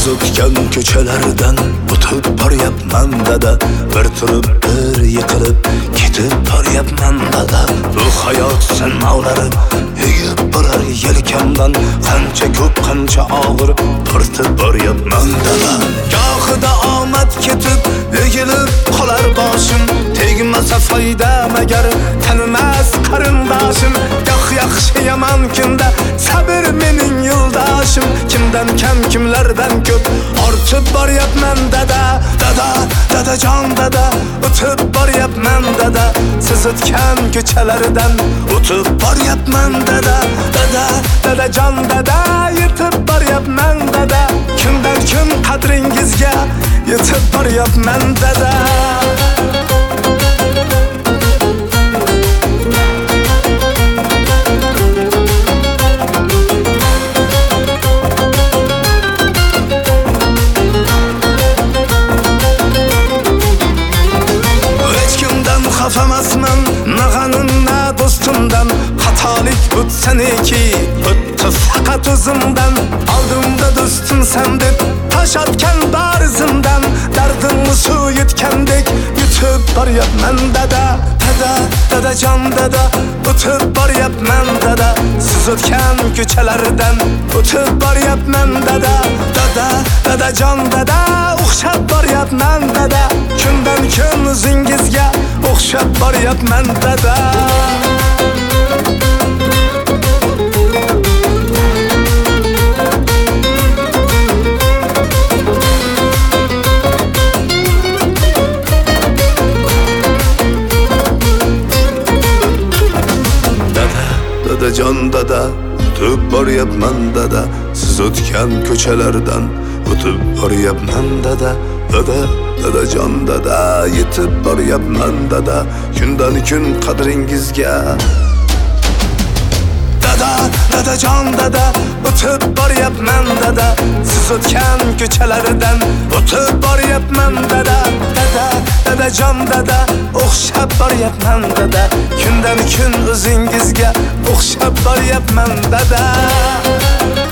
siz o'tgan ko'chalardan o'tib boryapman dada, bir turib bir yiqilib ketib boryapman dada. Bu hayot sinovlari egib borar yelkamdan, qancha ko'p qancha og'ir tortib boryapman dada. Gohida omad ketib egilib qolar boshim, tegmasa foyda magar tanimas qarindoshim. Goh yaxshi yomon kunda sabr mening yo'ldoshim, kimdan kam kimlardan ko'p ortib boryapman dada. Dada, dadajon dada, o'tib boryapman dada, siz o'tgan ko'chalardan o'tib boryapman dada. Dada, dadajon dada, yetib boryapman dada, kundan kun qadringizga yetib boryapman dada. Xafamasman nag'anim na do'stimdan, xatolik o'tsa neki o'tdi faqat o'zimdan. Oldimda do'stim san deb tosh otgan bor izimdan, dardimni suv yutgandek yutib boryapman dada. Dada, dadajon dada, o'tib boryapman dada, siz o'tgan ko'chalardan o'tib boryapman dada. Dada, dadajon dada, o'xshab boryapman dada, kundan kun o'zingizga o'xshab boryapman dada. Dadajon dada, o'tib boryapman dada, siz o'tgan ko'chalardan o'tib boryapman dada. Dada, dadajon dada, yetib boryapman dada, kundan kun qadringizga. Dada, dadajon dada, o'tib boryapman dada, siz o'tgan ko'chalardan o'tib boryapman dada. Dada, dadajon dada, o'xshab boryapman dada, kundan kun o'zingizga o'xshab boryapman dada.